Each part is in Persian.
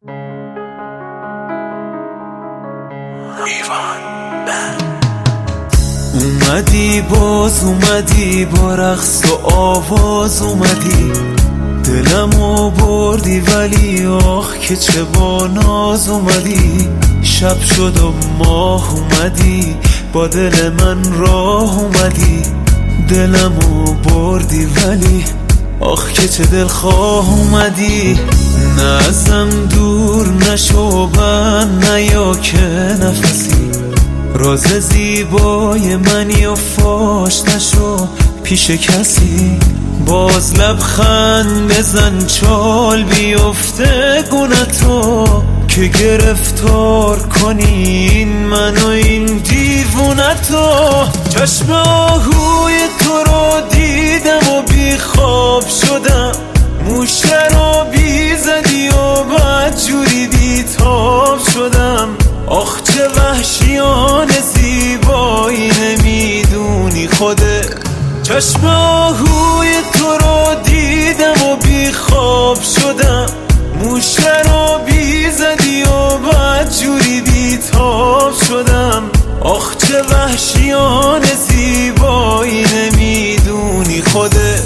اومدی باز اومدی با رقص و آواز اومدی، دلمو بردی ولی آخ که چه با ناز اومدی. شب شد و ماه اومدی با دل من راه اومدی، دلمو بردی ولی آخ که چه دلخواه اومدی. نه ازم دور نشو بند نیا که نفسی، راز زیبای منی و فاش نشو پیش کسی. باز لبخند بزن چال بیفته گونتو، که گرفتار کنی این من و این دیوونتو. چشم آهوی تو رو دیدم و بی خواب شدم، موشه رو بی زدی و بدجوری بی تاب شدم. آخ چه وحشیانه زیبایی نمیدونی خودت. چشم آهوی تو رو دیدم و بی خواب شدم، موشه رو بی زدی و بدجوری بی تاب شدم. آخ چه وحشیانه زیبایی نمیدونی خودت.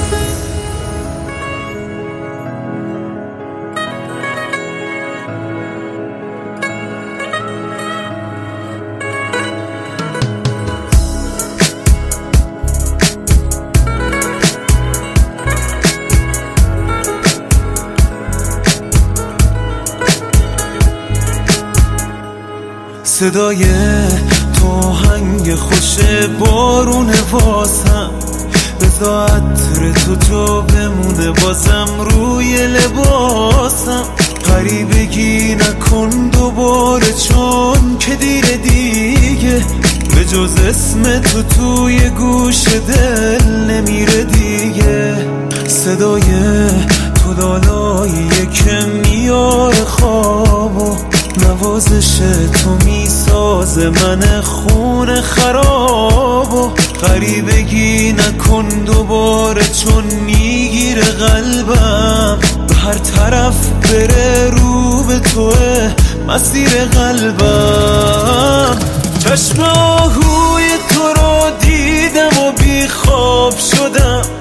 صدای تو هنگ خوش بارون واسم، بذار عطر تو بمونه بازم روی لباسم. غریبگی نکن دوباره چون که دیره دیگه، به جز اسم تو توی گوش دل نمیره دیگه. صدای تو لالاییه که میاره خواب و نوازش تو میسازه من خون خراب. و غریبگی نکن دوباره چون میگیره قلبم، به هر طرف بره رو به توه مسیر قلبم. چشم آهوی تو رو دیدم و بی خواب شدم،